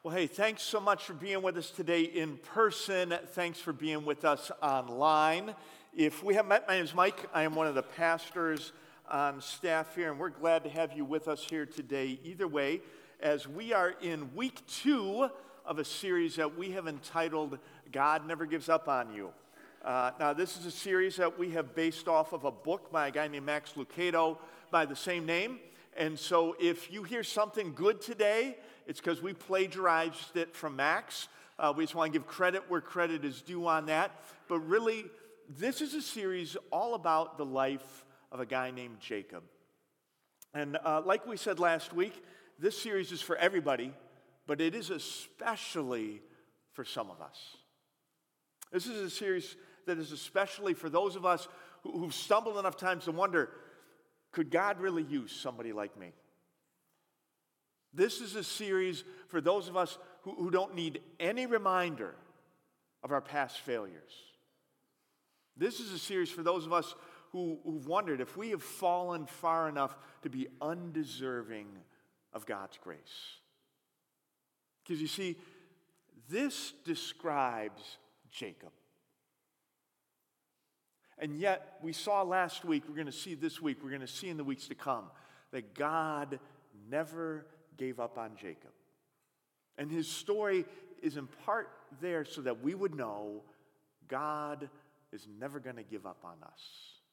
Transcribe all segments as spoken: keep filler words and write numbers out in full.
Well, hey, thanks so much for being with us today in person. Thanks for being with us online. If we haven't met, my name is Mike. I am one of the pastors on staff here, and we're glad to have you with us here today. Either way, as we are in week two of a series that we have entitled, God Never Gives Up on You. Uh, now, this is a series that we have based off of a book by a guy named Max Lucado by the same name. And so if you hear something good today, it's because we plagiarized it from Max. Uh, we just want to give credit where credit is due on that. But really, this is a series all about the life of a guy named Jacob. And uh, like we said last week, this series is for everybody, but it is especially for some of us. This is a series that is especially for those of us who, who've stumbled enough times to wonder, could God really use somebody like me? This is a series for those of us who, who don't need any reminder of our past failures. This is a series for those of us who, who've wondered if we have fallen far enough to be undeserving of God's grace. Because you see, this describes Jacob. And yet, we saw last week, we're going to see this week, we're going to see in the weeks to come, that God never gave up on Jacob. And his story is in part there so that we would know God is never going to give up on us.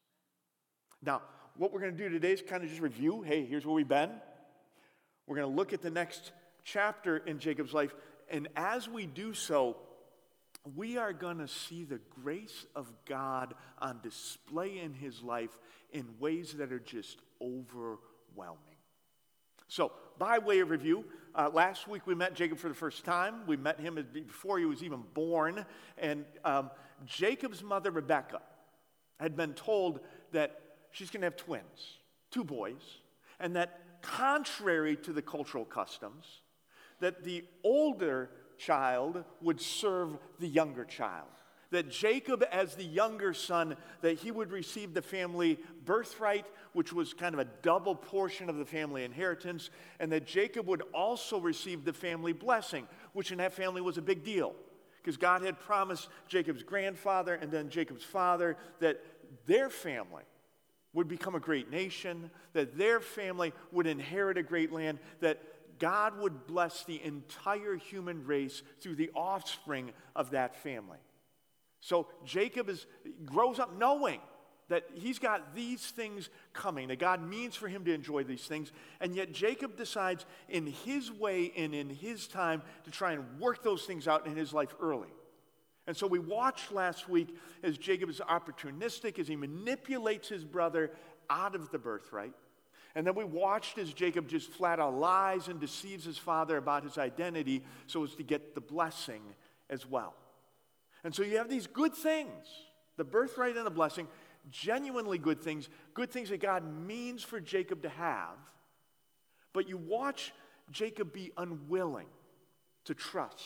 Now, what we're going to do today is kind of just review. Hey, here's where we've been. We're going to look at the next chapter in Jacob's life. And as we do so, we are going to see the grace of God on display in his life in ways that are just overwhelming. So, by way of review, uh, last week we met Jacob for the first time. We met him before he was even born. And um, Jacob's mother, Rebekah, had been told that she's going to have twins, two boys, and that contrary to the cultural customs, that the older child would serve the younger child. That Jacob, as the younger son, that he would receive the family birthright, which was kind of a double portion of the family inheritance, and that Jacob would also receive the family blessing, which in that family was a big deal. Because God had promised Jacob's grandfather and then Jacob's father that their family would become a great nation, that their family would inherit a great land, that God would bless the entire human race through the offspring of that family. So Jacob is, grows up knowing that he's got these things coming, that God means for him to enjoy these things, and yet Jacob decides in his way and in his time to try and work those things out in his life early. And so we watched last week as Jacob is opportunistic, as he manipulates his brother out of the birthright. And then we watched as Jacob just flat out lies and deceives his father about his identity so as to get the blessing as well. And so you have these good things, the birthright and the blessing, genuinely good things, good things that God means for Jacob to have. But you watch Jacob be unwilling to trust,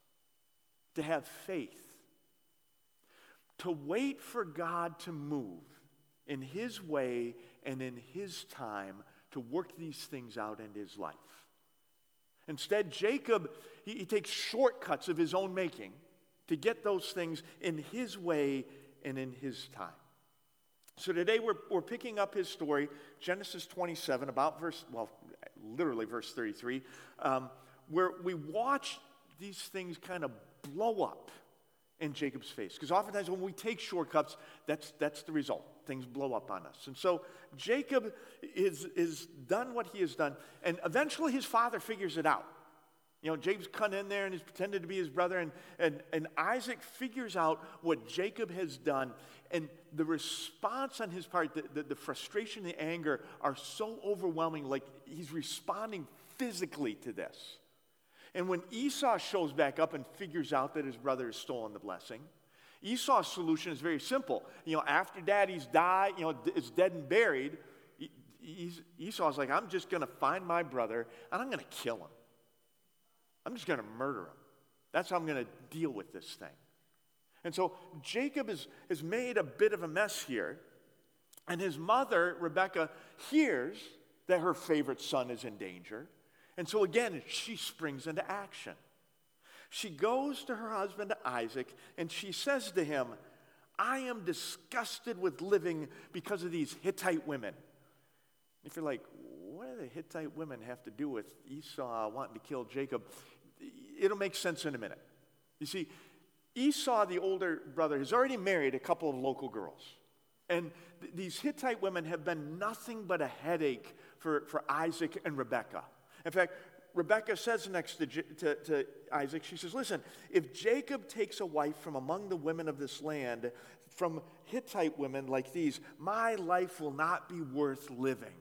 to have faith, to wait for God to move in his way and in his time to work these things out in his life. Instead, Jacob, he, he takes shortcuts of his own making to get those things in his way and in his time. So today we're, we're picking up his story, Genesis twenty-seven, about verse, well, literally verse thirty-three, um, where we watch these things kind of blow up in Jacob's face. Because oftentimes when we take shortcuts, that's, that's the result. Things blow up on us. And so Jacob is, is done what he has done, and eventually his father figures it out. You know, Jacob's come in there and he's pretended to be his brother, and, and, and Isaac figures out what Jacob has done, and the response on his part, the, the, the frustration, the anger are so overwhelming, like he's responding physically to this. And when Esau shows back up and figures out that his brother has stolen the blessing, Esau's solution is very simple. You know, after daddy's died, you know, is dead and buried, Esau's like, I'm just going to find my brother and I'm going to kill him. I'm just going to murder him. That's how I'm going to deal with this thing. And so Jacob is, has made a bit of a mess here. And his mother, Rebekah, hears that her favorite son is in danger. And so again, she springs into action. She goes to her husband Isaac, and she says to him, I am disgusted with living because of these Hittite women. If you're like, what do the Hittite women have to do with Esau wanting to kill Jacob? It'll make sense in a minute. You see, Esau, the older brother, has already married a couple of local girls. And th- these Hittite women have been nothing but a headache for, for Isaac and Rebekah. In fact, Rebekah says next to, J- to, to Isaac, she says, listen, if Jacob takes a wife from among the women of this land, from Hittite women like these, my life will not be worth living.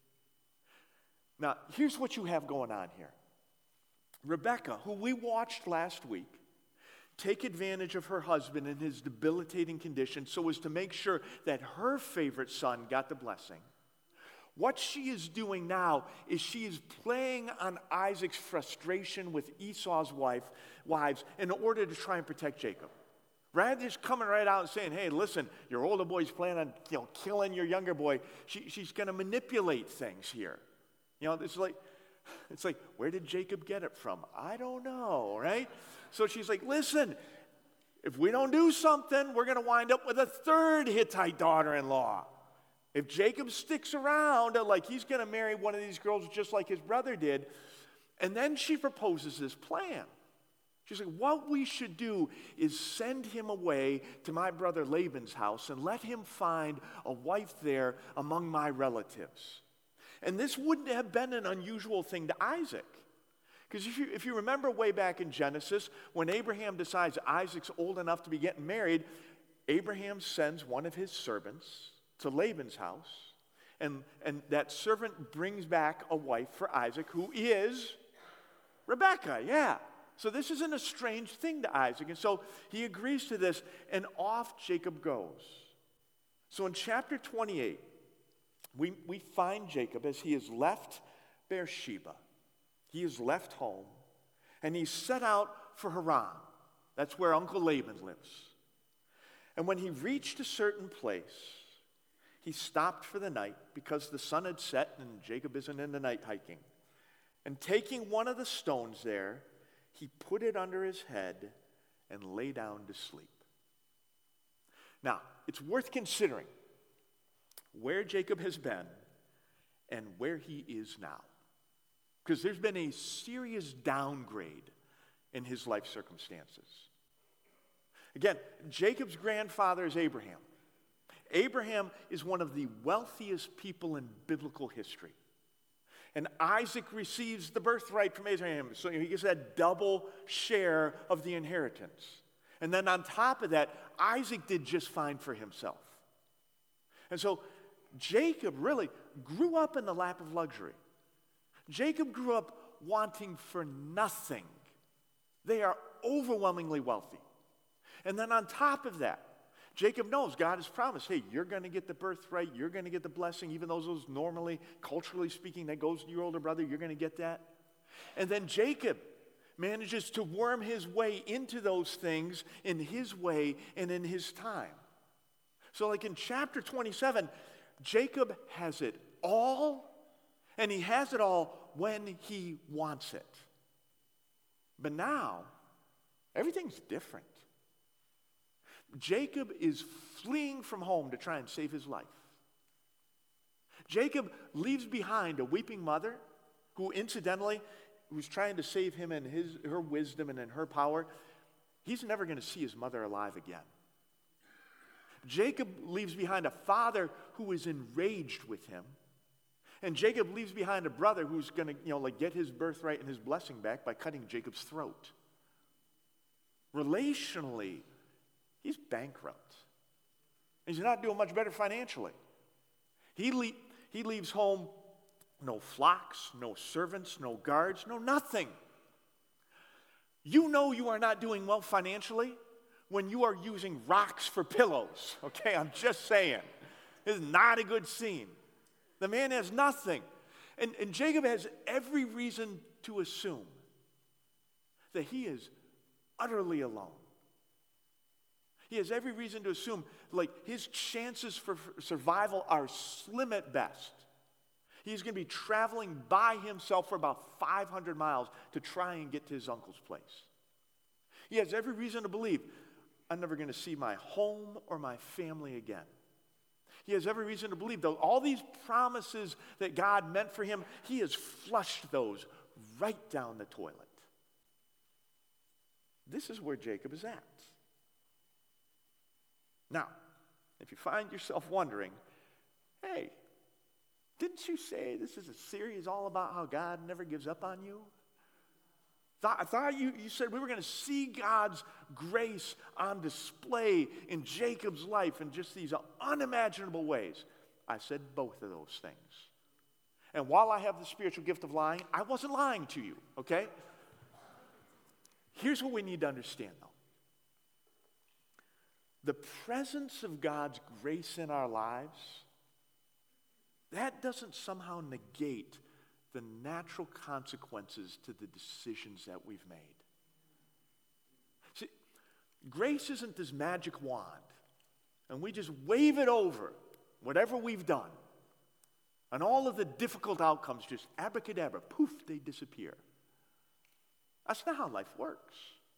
Now, here's what you have going on here. Rebekah, who we watched last week, take advantage of her husband in his debilitating condition so as to make sure that her favorite son got the blessing. What she is doing now is she is playing on Isaac's frustration with Esau's wife, wives in order to try and protect Jacob. Rather than just coming right out and saying, hey, listen, your older boy's planning on you know, killing your younger boy, she, she's going to manipulate things here. You know, it's like, it's like, where did Jacob get it from? I don't know, right? So she's like, listen, if we don't do something, we're going to wind up with a third Hittite daughter-in-law. If Jacob sticks around, like he's going to marry one of these girls just like his brother did. And then she proposes this plan. She's like, what we should do is send him away to my brother Laban's house and let him find a wife there among my relatives. And this wouldn't have been an unusual thing to Isaac. Because if you, if you remember way back in Genesis, when Abraham decides Isaac's old enough to be getting married, Abraham sends one of his servants to Laban's house, and, and that servant brings back a wife for Isaac, who is Rebekah, yeah. So this isn't a strange thing to Isaac, and so he agrees to this, and off Jacob goes. So in chapter twenty-eight, we, we find Jacob as he has left Beersheba. He has left home, and he's set out for Haran. That's where Uncle Laban lives. And when he reached a certain place, he stopped for the night because the sun had set and Jacob isn't into night hiking. And taking one of the stones there, he put it under his head and lay down to sleep. Now, it's worth considering where Jacob has been and where he is now. Because there's been a serious downgrade in his life circumstances. Again, Jacob's grandfather is Abraham. Abraham is one of the wealthiest people in biblical history. And Isaac receives the birthright from Abraham, so he gets that double share of the inheritance. And then on top of that, Isaac did just fine for himself. And so Jacob really grew up in the lap of luxury. Jacob grew up wanting for nothing. They are overwhelmingly wealthy. And then on top of that, Jacob knows God has promised, hey, you're going to get the birthright, you're going to get the blessing, even though those normally, culturally speaking, that goes to your older brother, you're going to get that. And then Jacob manages to worm his way into those things in his way and in his time. So like in chapter twenty-seven, Jacob has it all, and he has it all when he wants it. But now, everything's different. Jacob is fleeing from home to try and save his life. Jacob leaves behind a weeping mother who, incidentally, was trying to save him in his, her wisdom and in her power. He's never going to see his mother alive again. Jacob leaves behind a father who is enraged with him. And Jacob leaves behind a brother who's going to, you know, like get his birthright and his blessing back by cutting Jacob's throat. Relationally, he's bankrupt. He's not doing much better financially. He, le- he leaves home no flocks, no servants, no guards, no nothing. You know you are not doing well financially when you are using rocks for pillows. Okay, I'm just saying. This is not a good scene. The man has nothing. And, and Jacob has every reason to assume that he is utterly alone. He has every reason to assume, like, his chances for survival are slim at best. He's going to be traveling by himself for about five hundred miles to try and get to his uncle's place. He has every reason to believe, I'm never going to see my home or my family again. He has every reason to believe, though, all these promises that God meant for him, he has flushed those right down the toilet. This is where Jacob is at. Now, if you find yourself wondering, hey, didn't you say this is a series all about how God never gives up on you? I thought you, you said we were going to see God's grace on display in Jacob's life in just these unimaginable ways. I said both of those things. And while I have the spiritual gift of lying, I wasn't lying to you, okay? Here's what we need to understand, though. The presence of God's grace in our lives, that doesn't somehow negate the natural consequences to the decisions that we've made. See, grace isn't this magic wand, and we just wave it over whatever we've done, and all of the difficult outcomes just abracadabra, poof, they disappear. That's not how life works.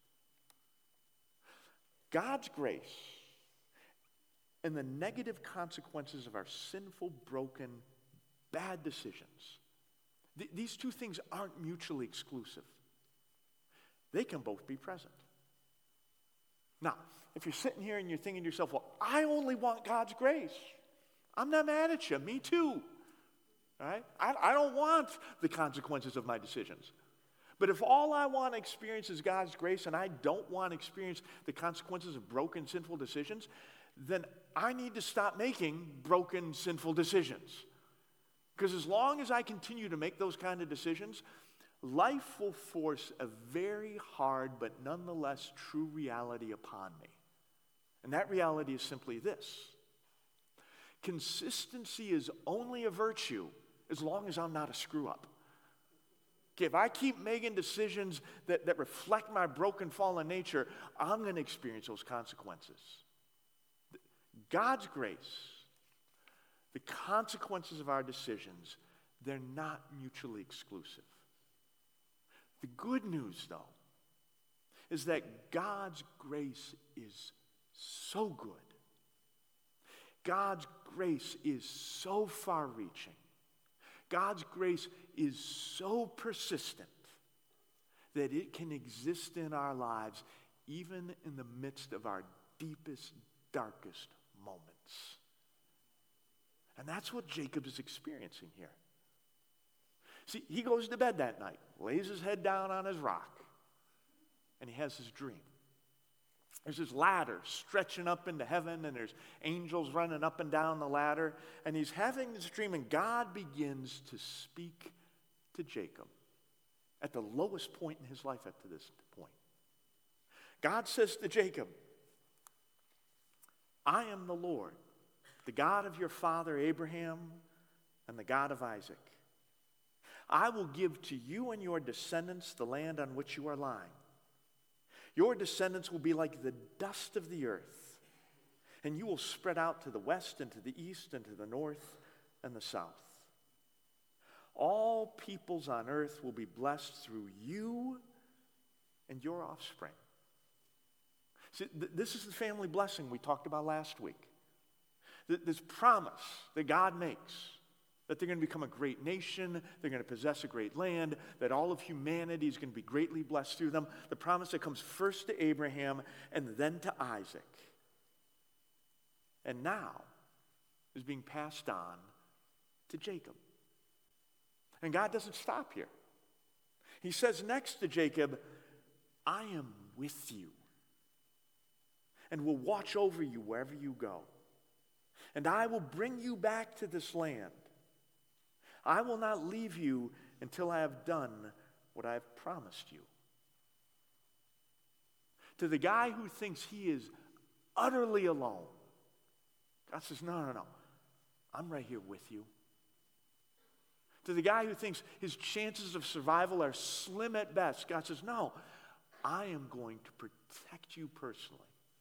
God's grace and the negative consequences of our sinful, broken, bad decisions, th- these two things aren't mutually exclusive. They can both be present. Now, if you're sitting here and you're thinking to yourself, well, I only want God's grace. I'm not mad at you. Me too. All right? I, I don't want the consequences of my decisions. But if all I want to experience is God's grace and I don't want to experience the consequences of broken, sinful decisions, then I need to stop making broken, sinful decisions. Because as long as I continue to make those kind of decisions, life will force a very hard but nonetheless true reality upon me. And that reality is simply this. Consistency is only a virtue as long as I'm not a screw-up. Okay, if I keep making decisions that, that reflect my broken, fallen nature, I'm going to experience those consequences. God's grace, the consequences of our decisions, they're not mutually exclusive. The good news, though, is that God's grace is so good. God's grace is so far-reaching. God's grace is so persistent that it can exist in our lives even in the midst of our deepest, darkest moments. And that's what Jacob is experiencing here. See, he goes to bed that night, lays his head down on his rock, and he has his dream. There's this ladder stretching up into heaven, and there's angels running up and down the ladder, and he's having this dream, and God begins to speak to Jacob at the lowest point in his life up to this point. God says to Jacob, I am the Lord, the God of your father Abraham and the God of Isaac. I will give to you and your descendants the land on which you are lying. Your descendants will be like the dust of the earth, and you will spread out to the west and to the east and to the north and the south. All peoples on earth will be blessed through you and your offspring. See, th- this is the family blessing we talked about last week. Th- this promise that God makes, that they're going to become a great nation, they're going to possess a great land, that all of humanity is going to be greatly blessed through them. The promise that comes first to Abraham and then to Isaac. And now is being passed on to Jacob. And God doesn't stop here. He says next to Jacob, I am with you and will watch over you wherever you go. And I will bring you back to this land. I will not leave you until I have done what I have promised you. To the guy who thinks he is utterly alone, God says, no, no, no. I'm right here with you. To the guy who thinks his chances of survival are slim at best, God says, no, I am going to protect you personally.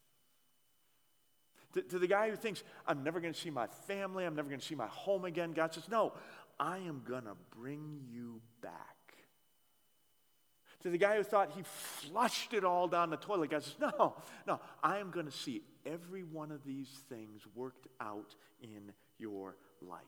To, to the guy who thinks, I'm never going to see my family, I'm never going to see my home again, God says, no, I am going to bring you back. To the guy who thought he flushed it all down the toilet, God says, no, no, I am going to see every one of these things worked out in your life.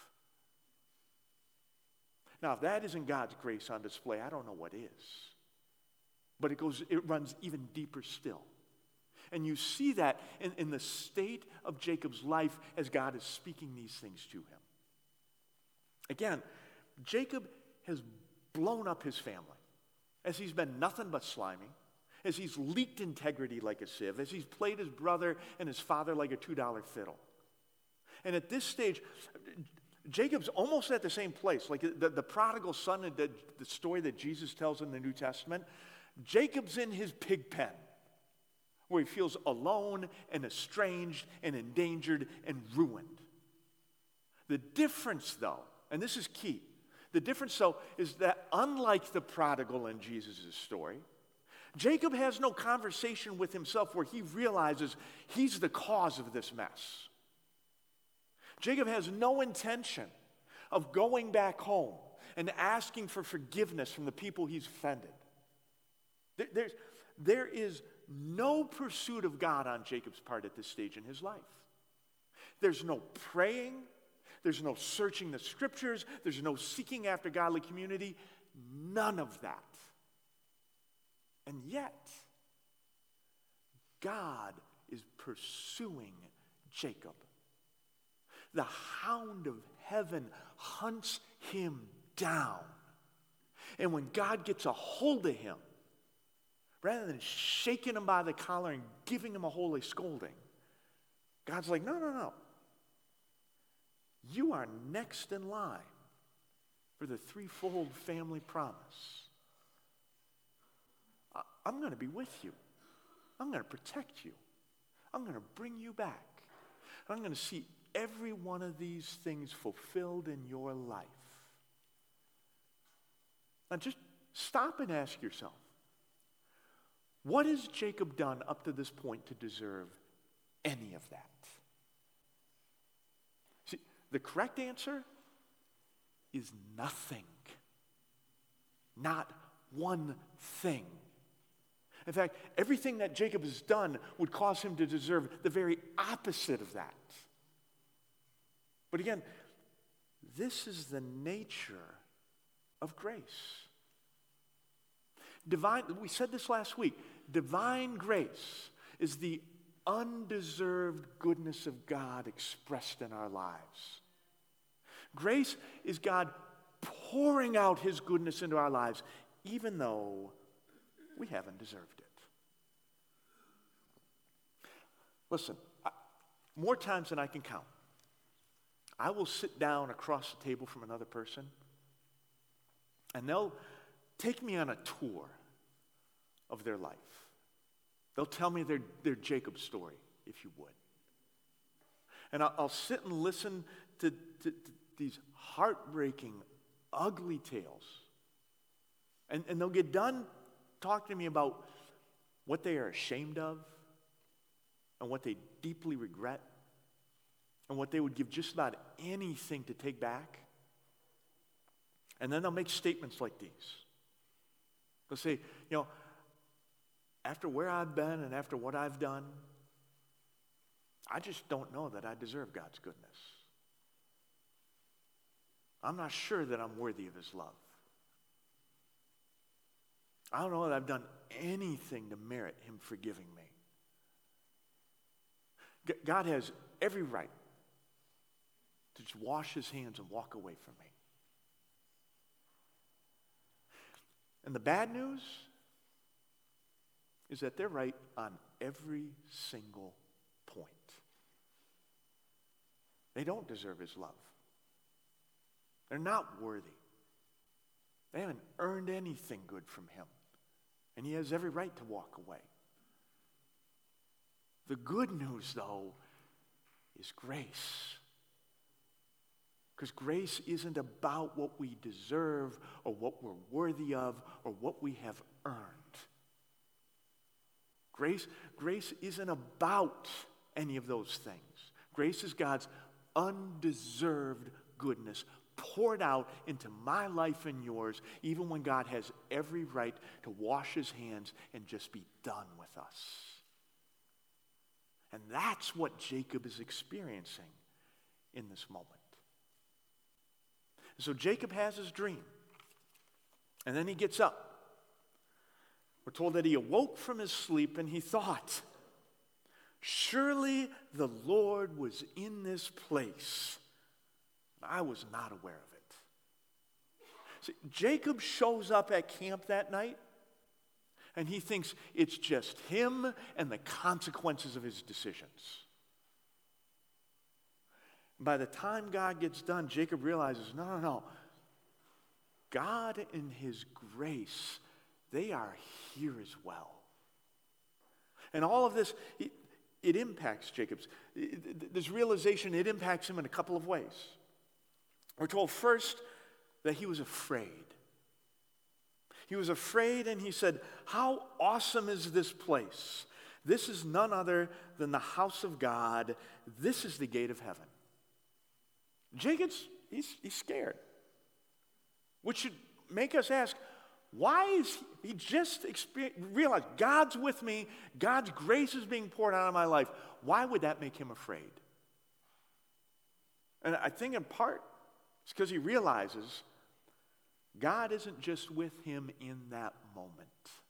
Now, if that isn't God's grace on display, I don't know what is. But it goes, it runs even deeper still. And you see that in, in the state of Jacob's life as God is speaking these things to him. Again, Jacob has blown up his family. As he's been nothing but slimy, as he's leaked integrity like a sieve, as he's played his brother and his father like a two dollar fiddle. And at this stage, Jacob's almost at the same place. Like the, the prodigal son, the, the story that Jesus tells in the New Testament, Jacob's in his pig pen, where he feels alone and estranged and endangered and ruined. The difference, though, and this is key, the difference, though, is that unlike the prodigal in Jesus' story, Jacob has no conversation with himself where he realizes he's the cause of this mess. Jacob has no intention of going back home and asking for forgiveness from the people he's offended. There, there's, there is no pursuit of God on Jacob's part at this stage in his life. There's no praying. There's no searching the scriptures. There's no seeking after godly community. None of that. And yet, God is pursuing Jacob. The hound of heaven hunts him down. And when God gets a hold of him, rather than shaking him by the collar and giving him a holy scolding, God's like, no, no, no. You are next in line for the threefold family promise. I'm going to be with you. I'm going to protect you. I'm going to bring you back. I'm going to see every one of these things fulfilled in your life. Now just stop and ask yourself, what has Jacob done up to this point to deserve any of that? See, the correct answer is nothing. Not one thing. In fact, everything that Jacob has done would cause him to deserve the very opposite of that. But again, this is the nature of grace. Divine, we said this last week, divine grace is the undeserved goodness of God expressed in our lives. Grace is God pouring out his goodness into our lives, even though we haven't deserved it. Listen, I, more times than I can count, I will sit down across the table from another person, and they'll take me on a tour of their life. They'll tell me their, their Jacob story, if you would. And I'll, I'll sit and listen to, to, to these heartbreaking, ugly tales. And, and they'll get done talking to me about what they are ashamed of and what they deeply regret and what they would give just about anything to take back. And then they'll make statements like these. They'll say, you know, after where I've been and after what I've done, I just don't know that I deserve God's goodness. I'm not sure that I'm worthy of his love. I don't know that I've done anything to merit him forgiving me. God has every right to just wash his hands and walk away from me. And the bad news is that they're right on every single point. They don't deserve his love. They're not worthy. They haven't earned anything good from him. And he has every right to walk away. The good news, though, is grace. Because grace isn't about what we deserve or what we're worthy of or what we have earned. Grace, grace isn't about any of those things. Grace is God's undeserved goodness poured out into my life and yours, even when God has every right to wash his hands and just be done with us. And that's what Jacob is experiencing in this moment. So Jacob has his dream, and then he gets up. We're told that he awoke from his sleep and he thought, surely the Lord was in this place. I was not aware of it. See, Jacob shows up at camp that night, and he thinks it's just him and the consequences of his decisions. By the time God gets done, Jacob realizes, no, no, no. God in his grace, they are here as well. And all of this, it, it impacts Jacob's. This realization, it impacts him in a couple of ways. We're told first that he was afraid. He was afraid and he said, how awesome is this place? This is none other than the house of God. This is the gate of heaven. Jacob's, he's, he's scared. Which should make us ask, why is he, he just realized God's with me, God's grace is being poured out of my life. Why would that make him afraid? And I think in part, it's because he realizes God isn't just with him in that moment.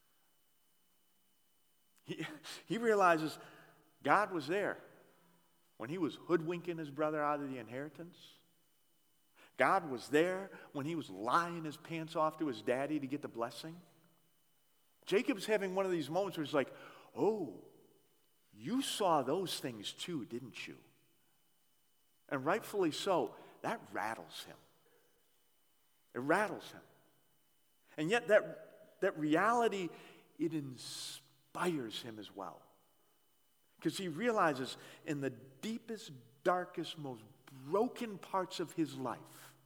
He, he realizes God was there when he was hoodwinking his brother out of the inheritance. God was there when he was lying his pants off to his daddy to get the blessing. Jacob's having one of these moments where he's like, oh, you saw those things too, didn't you? And rightfully so, that rattles him. It rattles him. And yet that, that reality, it inspires him as well. Because he realizes in the deepest, darkest, most broken parts of his life,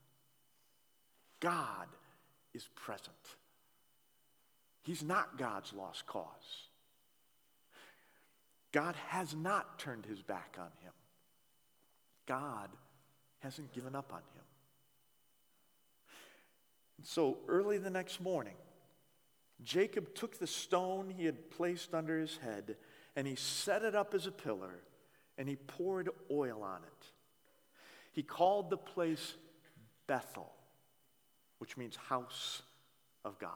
God is present. He's not God's lost cause. God has not turned his back on him. God hasn't given up on him. And so early the next morning, Jacob took the stone he had placed under his head and he set it up as a pillar and he poured oil on it. He called the place Bethel, which means house of God.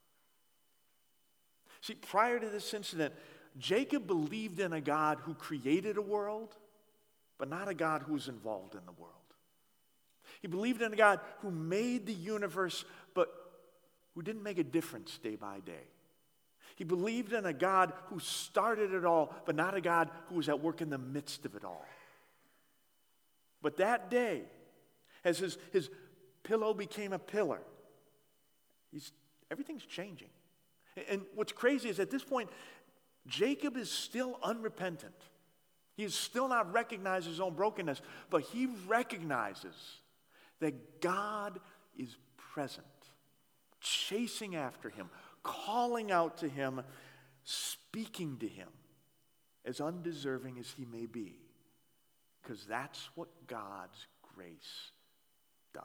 See, prior to this incident, Jacob believed in a God who created a world, but not a God who was involved in the world. He believed in a God who made the universe, but who didn't make a difference day by day. He believed in a God who started it all, but not a God who was at work in the midst of it all. But that day, as his, his pillow became a pillar, he's, everything's changing. And what's crazy is at this point, Jacob is still unrepentant. He has still not recognized his own brokenness, but he recognizes that God is present, chasing after him, calling out to him, speaking to him, as undeserving as he may be, because that's what God's grace does.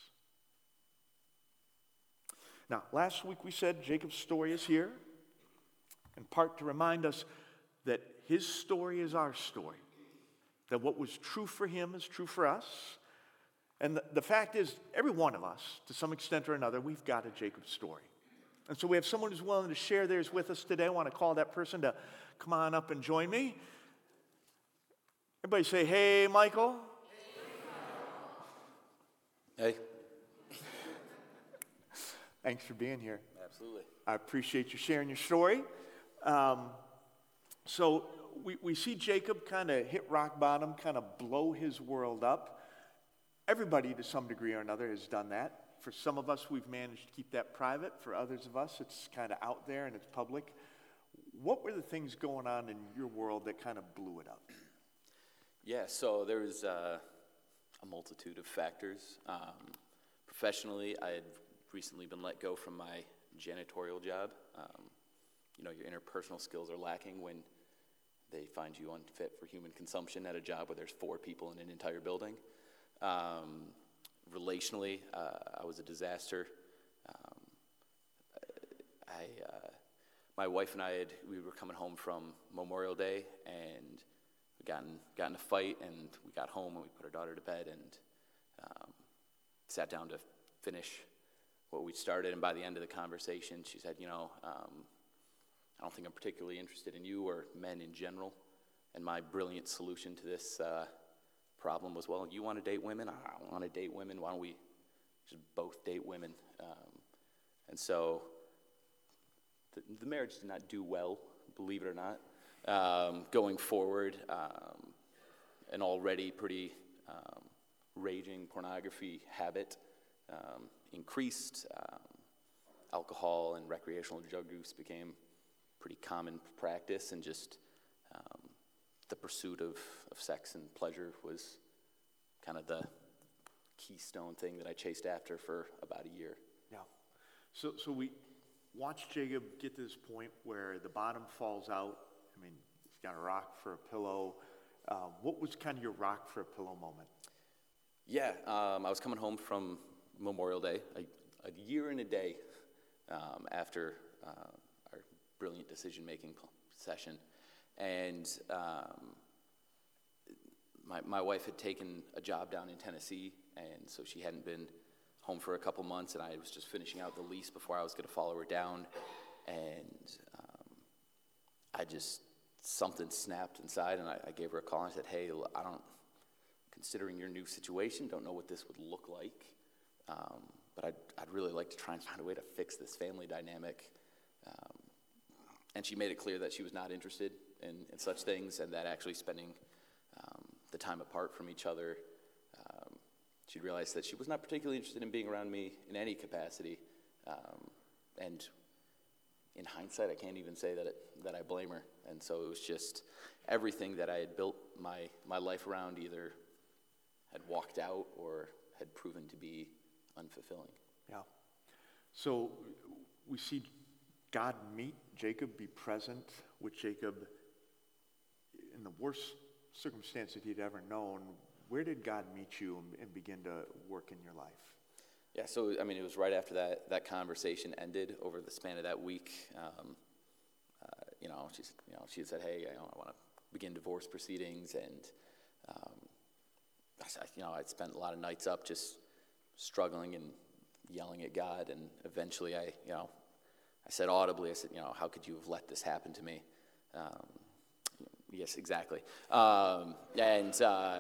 Now, last week we said Jacob's story is here, in part to remind us that his story is our story, that what was true for him is true for us. And the, the fact is, every one of us, to some extent or another, we've got a Jacob story. And so we have someone who's willing to share theirs with us today. I want to call that person to come on up and join me. Everybody say, hey, Michael. Hey. Thanks for being here. Absolutely. I appreciate you sharing your story. Um, so we, we see Jacob kind of hit rock bottom, kind of blow his world up. Everybody to some degree or another has done that. For some of us, we've managed to keep that private. For others of us, it's kind of out there and it's public. What were the things going on in your world that kind of blew it up? Yeah, so there was uh, a multitude of factors. Um, professionally, I had recently been let go from my janitorial job. Um, you know, your interpersonal skills are lacking when they find you unfit for human consumption at a job where there's four people in an entire building. Um, relationally, uh, I was a disaster. Um, I, uh, my wife and I had, we were coming home from Memorial Day, and we got in, got in a fight, and we got home, and we put our daughter to bed, and um, sat down to finish what we started. And by the end of the conversation, she said, you know, um, I don't think I'm particularly interested in you or men in general. And my brilliant solution to this uh, problem was, well, you want to date women? I want to date women. Why don't we just both date women? Um, and so the, the marriage did not do well, believe it or not. Um, going forward, um, an already pretty um, raging pornography habit um, increased. Um, alcohol and recreational drug use became pretty common practice, and just um, the pursuit of, of sex and pleasure was kind of the keystone thing that I chased after for about a year. Yeah. So, so we watched Jacob get to this point where the bottom falls out. I mean, he's got a rock for a pillow. Uh, what was kind of your rock for a pillow moment? Yeah, um, I was coming home from Memorial Day, a, a year and a day um, after uh, our brilliant decision-making session. And um, my, my wife had taken a job down in Tennessee, and so she hadn't been home for a couple months, and I was just finishing out the lease before I was going to follow her down. And um, I just, something snapped inside, and I, I gave her a call, and I said, hey, I don't, considering your new situation, don't know what this would look like, um, but I'd, I'd really like to try and find a way to fix this family dynamic. Um, and she made it clear that she was not interested in, in such things, and that actually spending um, the time apart from each other, um, she realized that she was not particularly interested in being around me in any capacity. Um, and in hindsight, I can't even say that it, that I blame her. And so it was just everything that I had built my, my life around either had walked out or had proven to be unfulfilling. Yeah. So we see God meet Jacob, be present with Jacob in the worst circumstance that he'd ever known. Where did God meet you and, and begin to work in your life? Yeah, so, I mean, it was right after that, that conversation ended over the span of that week. Um, uh, you know, she, you know, she had said, hey, you know, I want to begin divorce proceedings, and um, I, you know, I'd spent a lot of nights up just struggling and yelling at God, and eventually I, you know, I said audibly, I said, you know, how could you have let this happen to me? Um, yes, exactly. Um, and uh,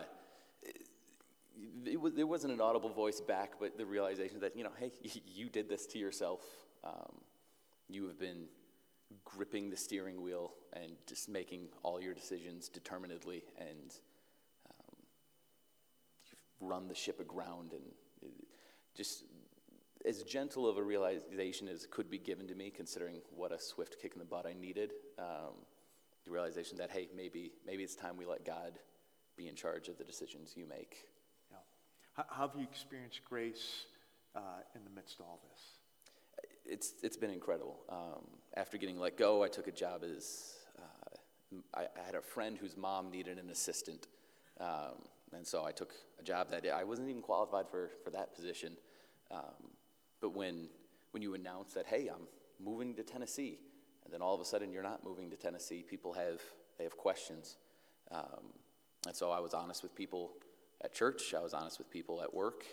it, it, was, there wasn't an audible voice back, but the realization that, you know, hey, you did this to yourself. Um, you have been gripping the steering wheel and just making all your decisions determinedly, and um, you've run the ship aground, and it, just as gentle of a realization as could be given to me, considering what a swift kick in the butt I needed. Um, the realization that, hey, maybe maybe it's time we let God be in charge of the decisions you make. Yeah. How, how have you experienced grace uh, in the midst of all this? It's it's been incredible. Um, after getting let go, I took a job as uh, I, I had a friend whose mom needed an assistant, um, and so I took a job that I wasn't even qualified for for that position. Um, but when when you announce that, hey, I'm moving to Tennessee, and then all of a sudden you're not moving to Tennessee, people have they have questions, um, and so I was honest with people at church. I was honest with people at work.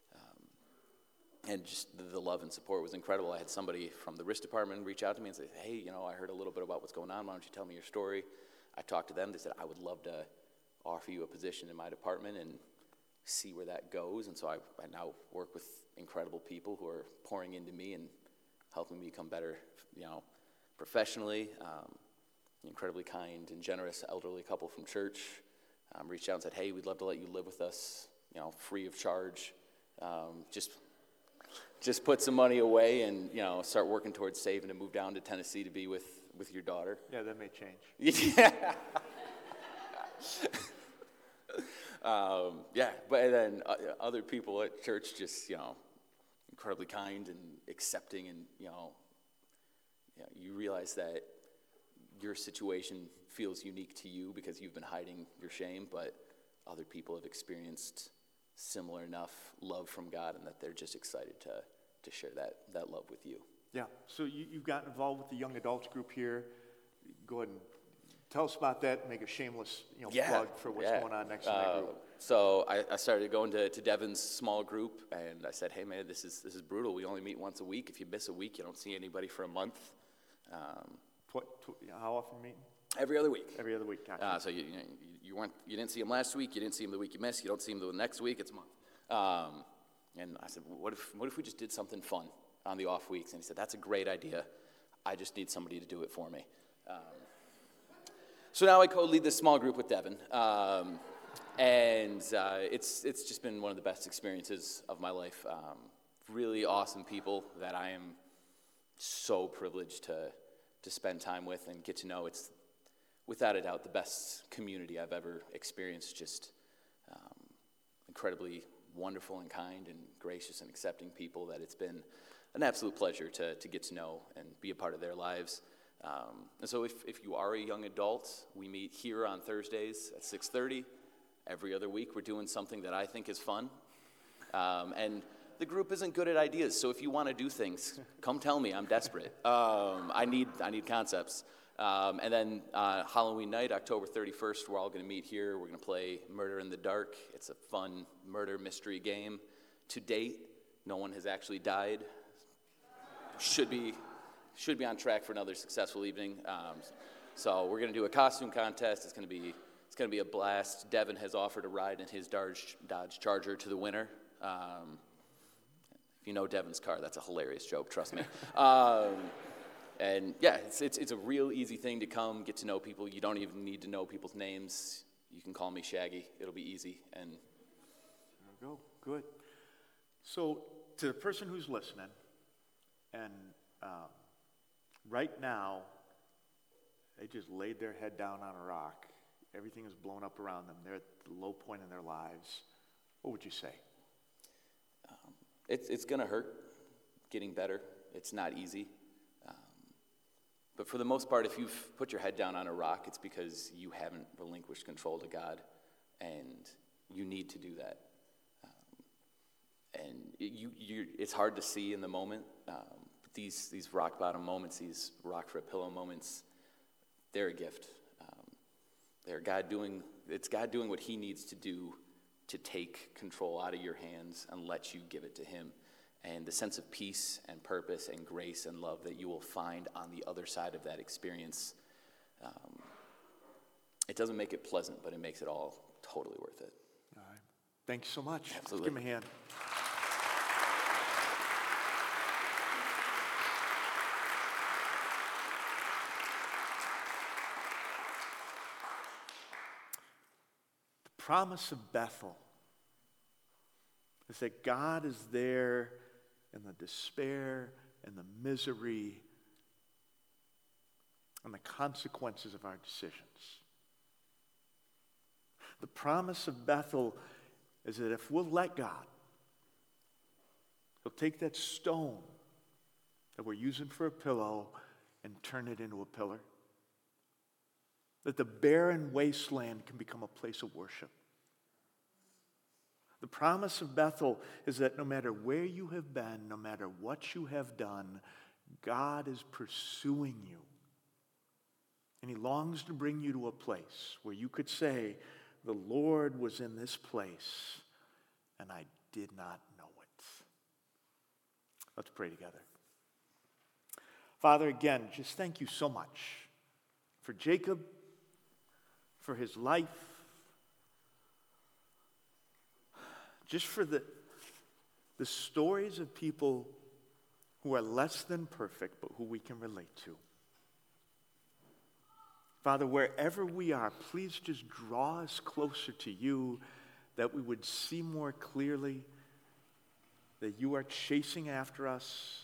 And just the, the love and support was incredible. I had somebody from the risk department reach out to me and say, hey, you know, I heard a little bit about what's going on. Why don't you tell me your story? I talked to them. They said, I would love to offer you a position in my department and see where that goes. And so I, I now work with incredible people who are pouring into me and helping me become better, you know, professionally. Um, incredibly kind and generous elderly couple from church um, reached out and said, hey, we'd love to let you live with us, you know, free of charge. Um, just... Just put some money away and, you know, start working towards saving to move down to Tennessee to be with, with your daughter. Yeah, that may change. Yeah. um, yeah, but then uh, other people at church just, you know, incredibly kind and accepting, and, you know, you know, you realize that your situation feels unique to you because you've been hiding your shame, but other people have experienced similar enough love from God, and that they're just excited to to share that that love with you. Yeah, so you, you've gotten involved with the young adults group here. Go ahead and tell us about that, make a shameless you know, Yeah, plug for what's yeah. going on next in that Uh, group. So I, I started going to, to Devin's small group, and I said, hey, man, this is this is brutal. We only meet once a week. If you miss a week, you don't see anybody for a month. Um, Tw- tw- how often meeting? every other week. Every other week. Gotcha. Uh, so you, you, know, you, you, weren't, you didn't see him last week. You didn't see him the week you missed. You don't see him the next week. It's a month. Um, and I said, what if what if we just did something fun on the off weeks? And he said, that's a great idea. I just need somebody to do it for me. Um, so now I co-lead this small group with Devin. Um, and uh, it's it's just been one of the best experiences of my life. Um, really awesome people that I am so privileged to to spend time with and get to know. It's without a doubt the best community I've ever experienced. Just um, incredibly wonderful and kind and gracious and accepting people that it's been an absolute pleasure to to get to know and be a part of their lives. Um, and so if, if you are a young adult, we meet here on Thursdays at six thirty. Every other week we're doing something that I think is fun. Um, and the group isn't good at ideas, so if you want to do things, come tell me. I'm desperate. Um, I need I need concepts. Um, and then uh, Halloween night, October thirty-first, we're all going to meet here. We're going to play Murder in the Dark. It's a fun murder mystery game. To date, no one has actually died. Should be should be on track for another successful evening. Um, so we're going to do a costume contest. It's going to be it's going to be a blast. Devin has offered a ride in his Dodge, Dodge Charger to the winner. Um, if you know Devin's car, that's a hilarious joke. Trust me. Um, And yeah, it's, it's it's a real easy thing to come, get to know people. You don't even need to know people's names. You can call me Shaggy. It'll be easy. And There we go. Good. So to the person who's listening, and um, right now, they just laid their head down on a rock. Everything is blown up around them. They're at the low point in their lives. What would you say? um, it's it's gonna hurt. Getting better. It's not easy. But for the most part, if you've put your head down on a rock, it's because you haven't relinquished control to God, and you need to do that. Um, and it, you, you, it's hard to see in the moment. Um, but these these rock bottom moments, these rock for a pillow moments, they're a gift. Um, they're God doing. It's God doing what He needs to do to take control out of your hands and let you give it to Him. And the sense of peace and purpose and grace and love that you will find on the other side of that experience, um, it doesn't make it pleasant, but it makes it all totally worth it. All right. Thank you so much. Absolutely. Let's give him a hand. The promise of Bethel is that God is there in the despair and the misery and the consequences of our decisions. The promise of Bethel is that if we'll let God, He'll take that stone that we're using for a pillow and turn it into a pillar. That the barren wasteland can become a place of worship. The promise of Bethel is that no matter where you have been, no matter what you have done, God is pursuing you. And He longs to bring you to a place where you could say, the Lord was in this place, and I did not know it. Let's pray together. Father, again, just thank you so much for Jacob, for his life, just for the, the stories of people who are less than perfect, but who we can relate to. Father, wherever we are, please just draw us closer to you, that we would see more clearly that you are chasing after us,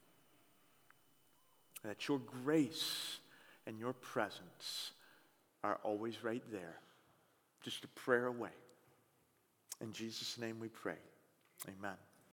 that your grace and your presence are always right there, just a prayer away. In Jesus' name we pray. Amen.